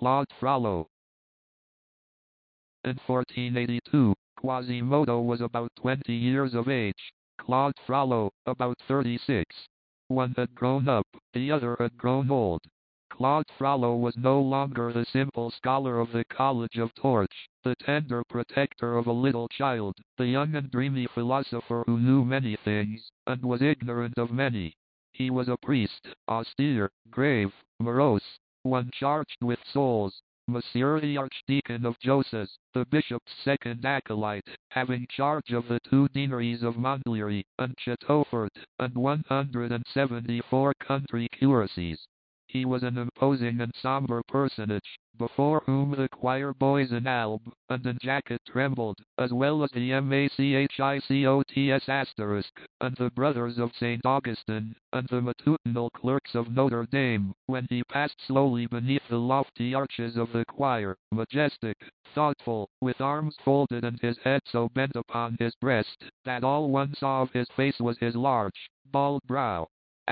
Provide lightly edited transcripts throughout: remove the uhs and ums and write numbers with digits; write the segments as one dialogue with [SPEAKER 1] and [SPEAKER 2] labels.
[SPEAKER 1] Claude Frollo. In 1482, Quasimodo was about 20 years of age. Claude Frollo, about 36. One had grown up, the other had grown old. Claude Frollo was no longer the simple scholar of the College of Torch, the tender protector of a little child, the young and dreamy philosopher who knew many things, and was ignorant of many. He was a priest, austere, grave, morose, one charged with souls. Monsieur the Archdeacon of Josas, the bishop's second acolyte, having charge of the 2 deaneries of Montlhéry and Châteaufort, and 174 country curacies. He was an imposing and somber personage, before whom the choir boys in alb and in jacket trembled, as well as the Machicots and the brothers of St. Augustine, and the matutinal clerks of Notre Dame, when he passed slowly beneath the lofty arches of the choir, majestic, thoughtful, with arms folded and his head so bent upon his breast, that all one saw of his face was his large, bald brow.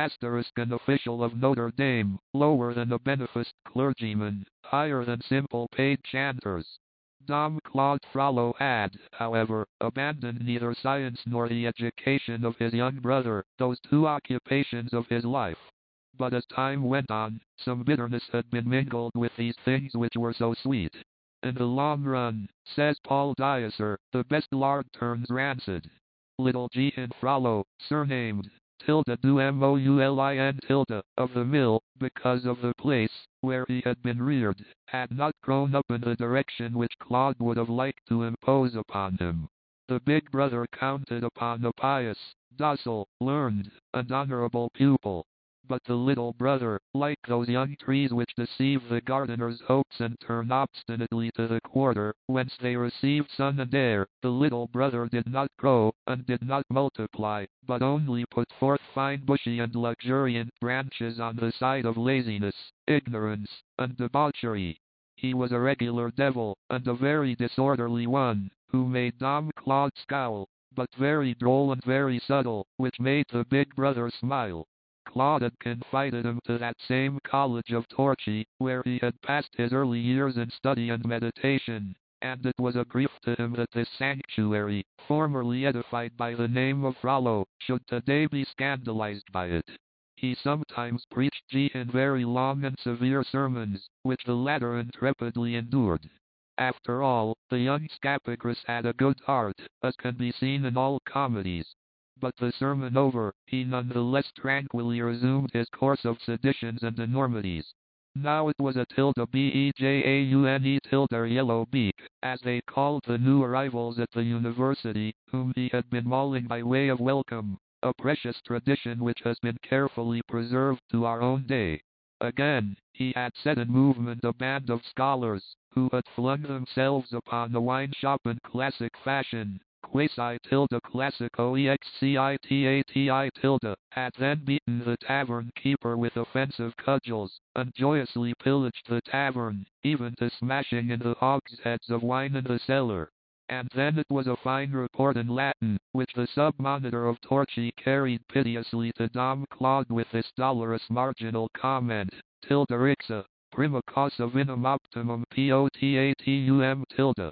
[SPEAKER 1] An official of Notre Dame, lower than a beneficed clergyman, higher than simple paid chanters. Dom Claude Frollo had, however, abandoned neither science nor the education of his young brother, those 2 occupations of his life. But as time went on, some bitterness had been mingled with these things which were so sweet. In the long run, says Paul Dieser, the best lard turns rancid. Little Jehan Frollo, surnamed du Moulin of the mill, because of the place where he had been reared, had not grown up in the direction which Claude would have liked to impose upon him. The big brother counted upon a pious, docile, learned, and honorable pupil. But the little brother, like those young trees which deceive the gardener's hopes and turn obstinately to the quarter whence they receive sun and air, the little brother did not grow, and did not multiply, but only put forth fine bushy and luxuriant branches on the side of laziness, ignorance, and debauchery. He was a regular devil, and a very disorderly one, who made Dom Claude scowl, but very droll and very subtle, which made the big brother smile. Claude had confided him to that same College of Torchy, where he had passed his early years in study and meditation, and it was a grief to him that this sanctuary, formerly edified by the name of Frollo, should today be scandalized by it. He sometimes preached Jehan very long and severe sermons, which the latter intrepidly endured. After all, the young Scapegrace had a good heart, as can be seen in all comedies. But the sermon over, he none the less tranquilly resumed his course of seditions and enormities. Now it was a Bejaune Yellow Beak, as they called the new arrivals at the university, whom he had been mauling by way of welcome, a precious tradition which has been carefully preserved to our own day. Again, he had set in movement a band of scholars, who had flung themselves upon the wine shop in classic fashion, classico excitati had then beaten the tavern keeper with offensive cudgels, and joyously pillaged the tavern, even to smashing in the hogsheads of wine in the cellar. And then it was a fine report in Latin, which the sub-monitor of Torchy carried piteously to Dom Claude with this dolorous marginal comment, Rixa, prima causa vinum optimum potatum .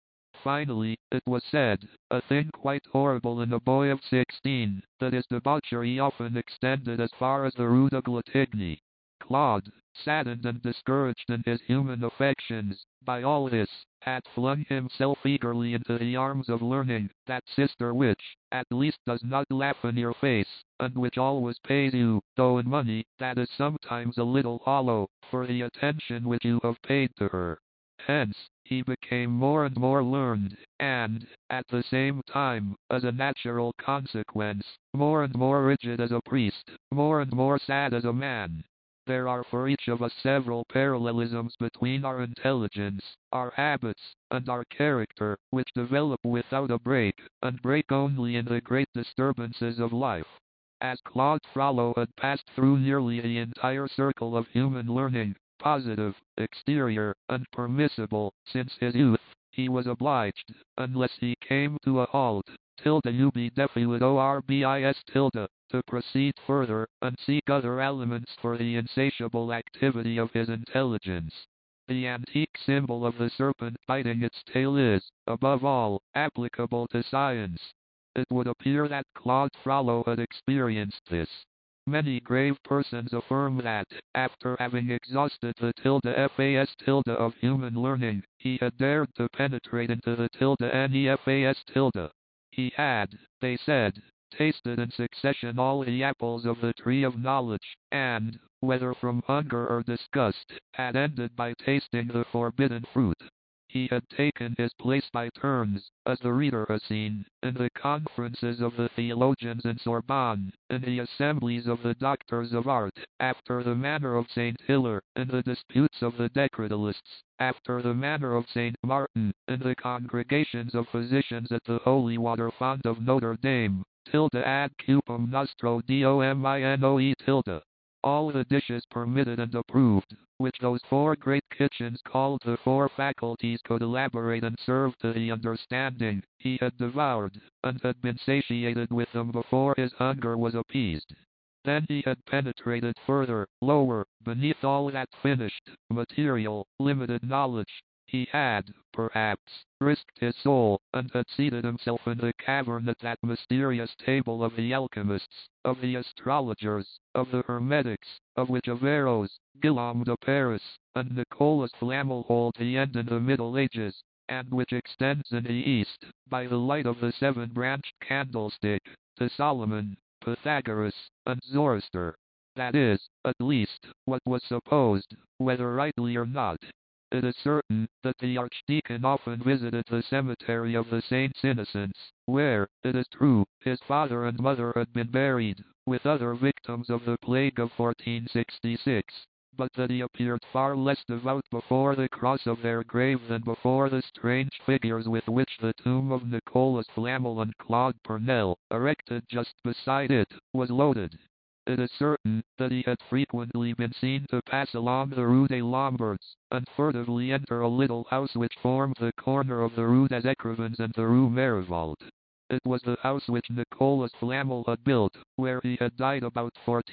[SPEAKER 1] Finally, it was said, a thing quite horrible in a boy of 16, that his debauchery often extended as far as the Rue de Glatigny. Claude, saddened and discouraged in his human affections by all this, had flung himself eagerly into the arms of learning, that sister which, at least does not laugh in your face, and which always pays you, though in money that is sometimes a little hollow, for the attention which you have paid to her. Hence, he became more and more learned, and, at the same time, as a natural consequence, more and more rigid as a priest, more and more sad as a man. There are for each of us several parallelisms between our intelligence, our habits, and our character, which develop without a break, and break only in the great disturbances of life. As Claude Frollo had passed through nearly the entire circle of human learning, positive, exterior, and permissible, since his youth, he was obliged, unless he came to a halt, to proceed further, and seek other elements for the insatiable activity of his intelligence. The antique symbol of the serpent biting its tail is, above all, applicable to science. It would appear that Claude Frollo had experienced this. Many grave persons affirm that, after having exhausted the FAS tilde of human learning, he had dared to penetrate into the NEFAS tilde. He had, they said, tasted in succession all the apples of the tree of knowledge, and, whether from hunger or disgust, had ended by tasting the forbidden fruit. He had taken his place by turns, as the reader has seen, in the conferences of the theologians in Sorbonne, in the assemblies of the doctors of art, after the manner of St. Hilaire, in the disputes of the Decretalists, after the manner of St. Martin, in the congregations of physicians at the holy water font of Notre Dame, tilde ad cupum nostro dominoe tilde. All the dishes permitted and approved, which those four great kitchens called the four faculties could elaborate and serve to the understanding, he had devoured, and had been satiated with them before his hunger was appeased. Then he had penetrated further, lower, beneath all that finished, material, limited knowledge. He had, perhaps, risked his soul, and had seated himself in the cavern at that mysterious table of the alchemists, of the astrologers, of the hermetics, of which Averroes, Guillaume de Paris, and Nicolas Flamel hold the end in the Middle Ages, and which extends in the East, by the light of the seven-branched candlestick, to Solomon, Pythagoras, and Zoroaster. That is, at least, what was supposed, whether rightly or not. It is certain that the Archdeacon often visited the cemetery of the Saints Innocents, where, it is true, his father and mother had been buried, with other victims of the plague of 1466, but that he appeared far less devout before the cross of their grave than before the strange figures with which the tomb of Nicolas Flamel and Claude Pernelle, erected just beside it, was loaded. It is certain that he had frequently been seen to pass along the Rue des Lombards, and furtively enter a little house which formed the corner of the Rue des Écrivains and the Rue Merivault. It was the house which Nicolas Flamel had built, where he had died about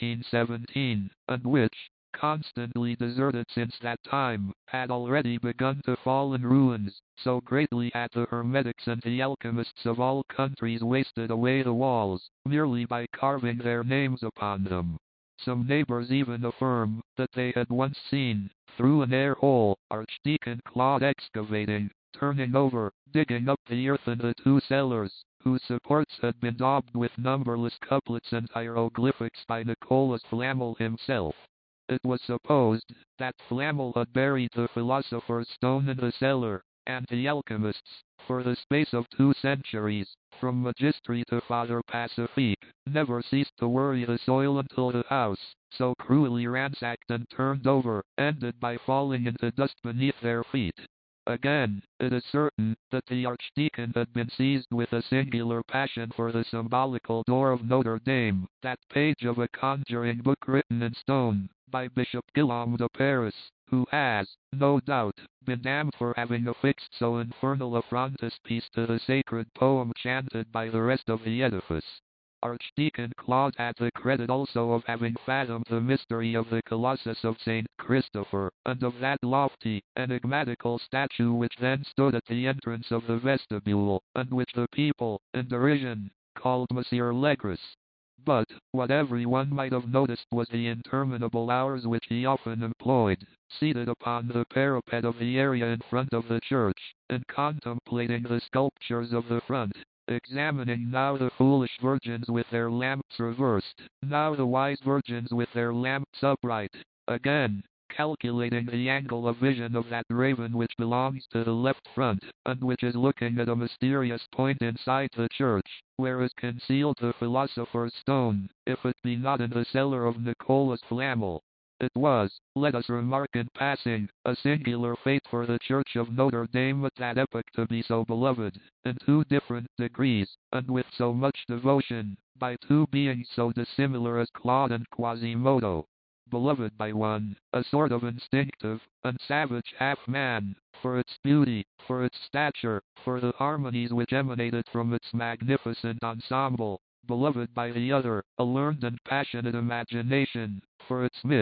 [SPEAKER 1] 1417, and which, constantly deserted since that time, had already begun to fall in ruins, so greatly had the hermetics and the alchemists of all countries wasted away the walls, merely by carving their names upon them. Some neighbors even affirm that they had once seen, through an air hole, Archdeacon Claude excavating, turning over, digging up the earth in the two cellars, whose supports had been daubed with numberless couplets and hieroglyphics by Nicolas Flamel himself. It was supposed that Flamel had buried the philosopher's stone in the cellar, and the alchemists, for the space of 2 centuries, from Magistri to Father Pacifique, never ceased to worry the soil until the house, so cruelly ransacked and turned over, ended by falling into dust beneath their feet. Again, it is certain that the Archdeacon had been seized with a singular passion for the symbolical door of Notre Dame, that page of a conjuring book written in stone, by Bishop Guillaume de Paris, who has, no doubt, been damned for having affixed so infernal a frontispiece to the sacred poem chanted by the rest of the edifice. Archdeacon Claude had the credit also of having fathomed the mystery of the Colossus of St. Christopher, and of that lofty, enigmatical statue which then stood at the entrance of the vestibule, and which the people, in derision, called Monsieur Legris. But, what everyone might have noticed was the interminable hours which he often employed, seated upon the parapet of the area in front of the church, in contemplating the sculptures of the front, examining now the foolish virgins with their lamps reversed, now the wise virgins with their lamps upright, again, calculating the angle of vision of that raven which belongs to the left front, and which is looking at a mysterious point inside the church, where is concealed the philosopher's stone, if it be not in the cellar of Nicolas Flamel. It was, let us remark in passing, a singular fate for the Church of Notre Dame at that epoch to be so beloved, in 2 different degrees, and with so much devotion, by 2 beings so dissimilar as Claude and Quasimodo. Beloved by one, a sort of instinctive and savage half-man, for its beauty, for its stature, for the harmonies which emanated from its magnificent ensemble; beloved by the other, a learned and passionate imagination, for its myth,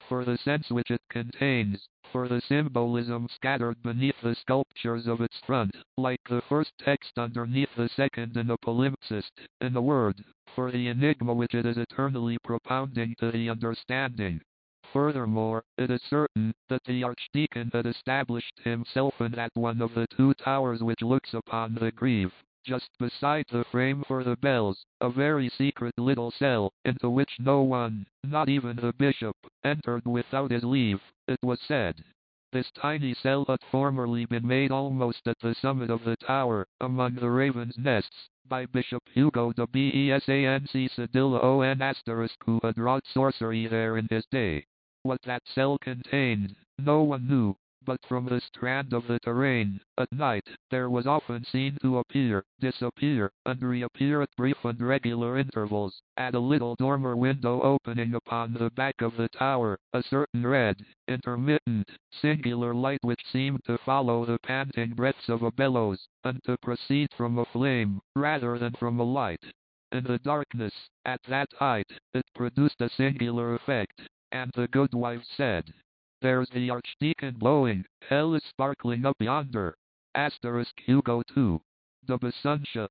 [SPEAKER 1] for the sense which it contains, for the symbolism scattered beneath the sculptures of its front, like the first text underneath the second in a palimpsest, in a word, for the enigma which it is eternally propounding to the understanding. Furthermore, it is certain that the archdeacon had established himself in that one of the two towers which looks upon the Greve, just beside the frame for the bells, a very secret little cell, into which no one, not even the bishop, entered without his leave, it was said. This tiny cell had formerly been made almost at the summit of the tower, among the ravens' nests, by Bishop Hugo de Besanc Sedilla on**, who had wrought sorcery there in his day. What that cell contained, no one knew, but from the strand of the terrain, at night, there was often seen to appear, disappear, and reappear at brief and regular intervals, at a little dormer window opening upon the back of the tower, a certain red, intermittent, singular light which seemed to follow the panting breaths of a bellows, and to proceed from a flame, rather than from a light. In the darkness, at that height, it produced a singular effect, and the goodwife said, "There's the archdeacon blowing, hell is sparkling up yonder." Hugo 2. De Besanca,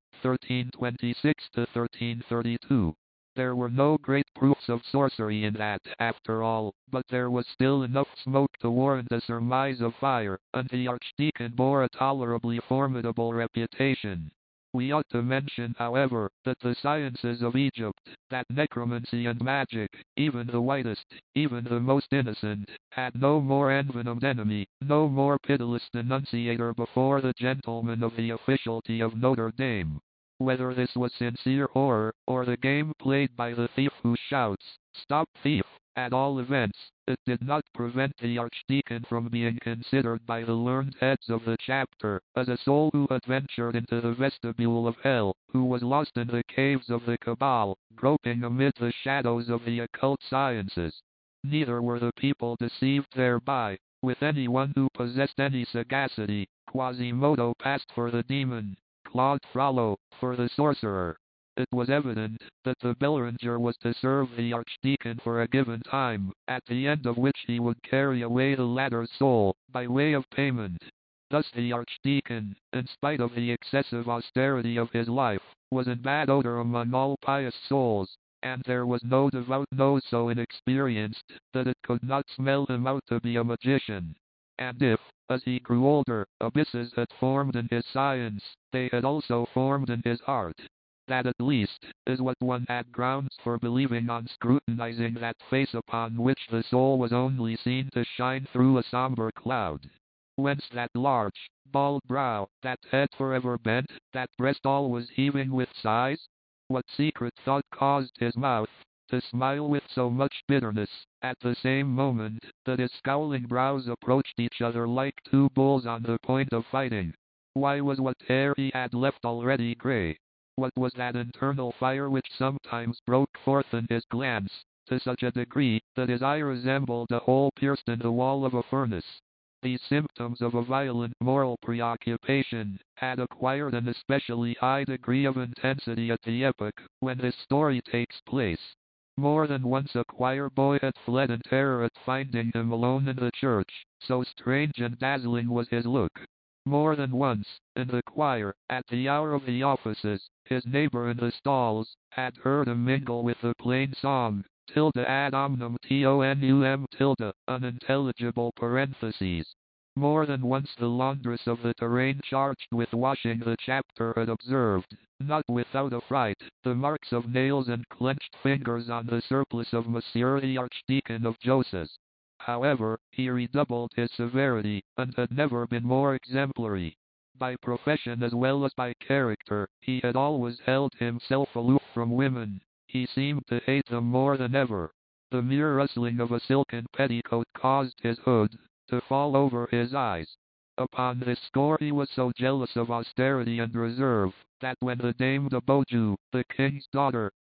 [SPEAKER 1] 1326-1332. There were no great proofs of sorcery in that, after all, but there was still enough smoke to warrant a surmise of fire, and the archdeacon bore a tolerably formidable reputation. We ought to mention, however, that the sciences of Egypt, that necromancy and magic, even the whitest, even the most innocent, had no more envenomed enemy, no more pitiless denunciator before the gentlemen of the officialty of Notre Dame. Whether this was sincere horror, or the game played by the thief who shouts, "Stop thief!" at all events, it did not prevent the archdeacon from being considered by the learned heads of the chapter as a soul who had ventured into the vestibule of hell, who was lost in the caves of the cabal, groping amid the shadows of the occult sciences. Neither were the people deceived thereby. With anyone who possessed any sagacity, Quasimodo passed for the demon, Claude Frollo for the sorcerer. It was evident that the Bellringer was to serve the archdeacon for a given time, at the end of which he would carry away the latter's soul, by way of payment. Thus the archdeacon, in spite of the excessive austerity of his life, was in bad odor among all pious souls, and there was no devout nose so inexperienced that it could not smell him out to be a magician. And if, as he grew older, abysses had formed in his science, they had also formed in his art. That at least, is what one had grounds for believing on scrutinizing that face upon which the soul was only seen to shine through a somber cloud. Whence that large, bald brow, that head forever bent, that breast always heaving with sighs? What secret thought caused his mouth to smile with so much bitterness, at the same moment that his scowling brows approached each other like two bulls on the point of fighting? Why was what hair he had left already grey? What was that internal fire which sometimes broke forth in his glance, to such a degree that his eye resembled a hole pierced in the wall of a furnace? These symptoms of a violent moral preoccupation had acquired an especially high degree of intensity at the epoch when this story takes place. More than once a choir boy had fled in terror at finding him alone in the church, so strange and dazzling was his look. More than once, in the choir, at the hour of the offices, his neighbor in the stalls had heard him mingle with the plain song, tilde ad omnem tonum tilde, unintelligible parentheses. More than once the laundress of the terrain charged with washing the chapter had observed, not without affright, the marks of nails and clenched fingers on the surplice of Monsieur the Archdeacon of Josas. However, he redoubled his severity, and had never been more exemplary. By profession as well as by character, he had always held himself aloof from women. He seemed to hate them more than ever. The mere rustling of a silken petticoat caused his hood to fall over his eyes. Upon this score he was so jealous of austerity and reserve, that when the Dame de Beaujeu, the king's daughter,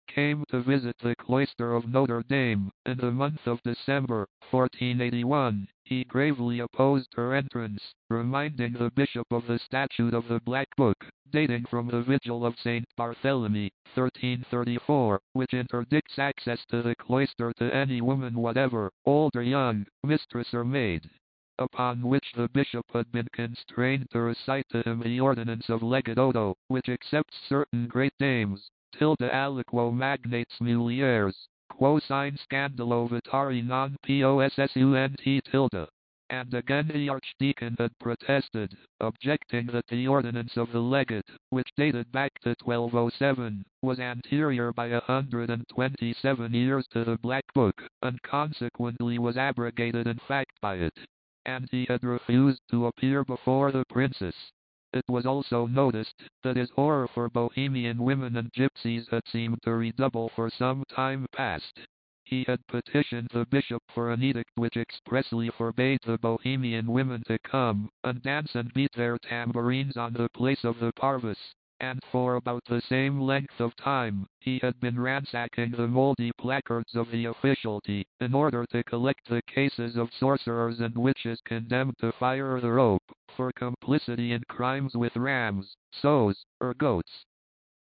[SPEAKER 1] came to visit the cloister of Notre Dame in the month of December, 1481. He gravely opposed her entrance, reminding the bishop of the statute of the Black Book, dating from the vigil of St. Barthélemy, 1334, which interdicts access to the cloister to any woman whatever, old or young, mistress or maid. Upon which the bishop had been constrained to recite to him the ordinance of Legge which accepts certain great dames, tilde aliquo magnates mulieres, quo sine scandalo vitari non possunt tilde. And again the archdeacon had protested, objecting that the ordinance of the legate, which dated back to 1207, was anterior by 127 years to the Black Book, and consequently was abrogated in fact by it. And he had refused to appear before the princess. It was also noticed that his horror for Bohemian women and gypsies had seemed to redouble for some time past. He had petitioned the bishop for an edict which expressly forbade the Bohemian women to come and dance and beat their tambourines on the place of the Parvis, and for about the same length of time, he had been ransacking the moldy placards of the officialty in order to collect the cases of sorcerers and witches condemned to fire or the rope for complicity in crimes with rams, sows, or goats.